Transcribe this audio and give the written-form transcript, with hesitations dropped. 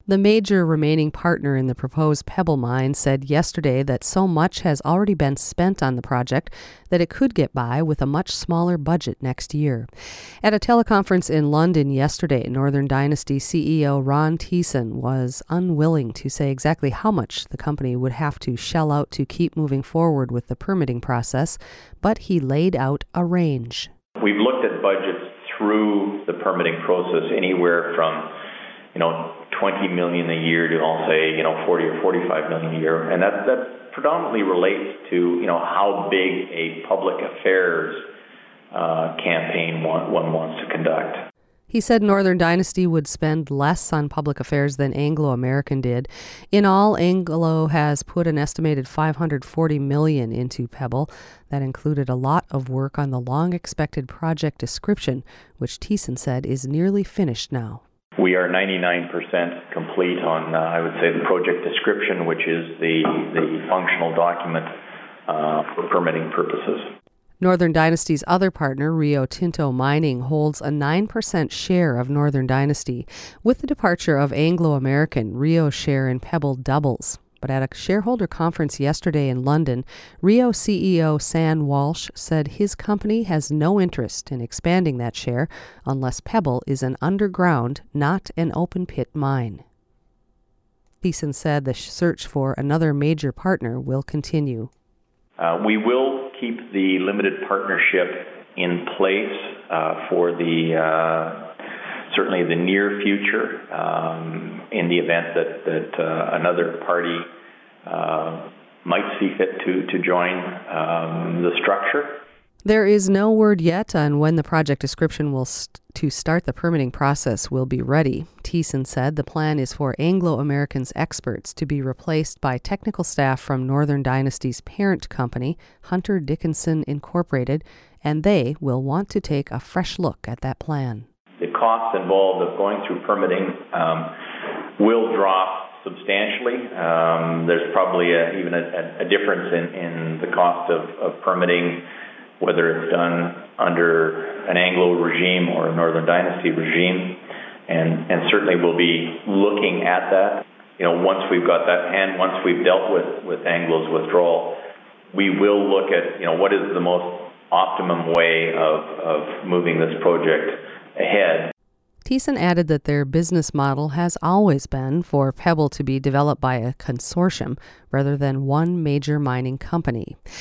The major remaining partner in the proposed Pebble mine said yesterday that so much has already been spent on the project that it could get by with a much smaller budget next year. At a teleconference in London yesterday, Northern Dynasty CEO Ron Thiessen was unwilling to say exactly how much the company would have to shell out to keep moving forward with the permitting process, but he laid out a range. We've looked at budgets through the permitting process anywhere from 20 million a year to, I'll say, 40 or 45 million a year. And that predominantly relates to, how big a public affairs campaign one wants to conduct. He said Northern Dynasty would spend less on public affairs than Anglo American did. In all, Anglo has put an estimated $540 million into Pebble. That included a lot of work on the long-expected project description, which Thiessen said is nearly finished now. We are 99% complete on, I would say, the project description, which is the functional document for permitting purposes. Northern Dynasty's other partner, Rio Tinto Mining, holds a 9% share of Northern Dynasty. With the departure of Anglo American, Rio's share in Pebble doubles. But at a shareholder conference yesterday in London, Rio CEO Sam Walsh said his company has no interest in expanding that share unless Pebble is an underground, not an open-pit mine. Thiessen said the search for another major partner will continue. We will keep the limited partnership in place for certainly the near future, in the event that another party might see fit to join the structure. There is no word yet on when the project description to start the permitting process will be ready. Thiessen said the plan is for Anglo American's experts to be replaced by technical staff from Northern Dynasty's parent company, Hunter Dickinson Incorporated, and they will want to take a fresh look at that plan. The costs involved of going through permitting will drop substantially. There's probably even a difference in the cost of permitting, whether it's done under an Anglo regime or a Northern Dynasty regime, and certainly we'll be looking at that. Once we've got that, and once we've dealt with Anglo's withdrawal, we will look at what is the most optimum way of moving this project ahead. Thiessen added that their business model has always been for Pebble to be developed by a consortium rather than one major mining company.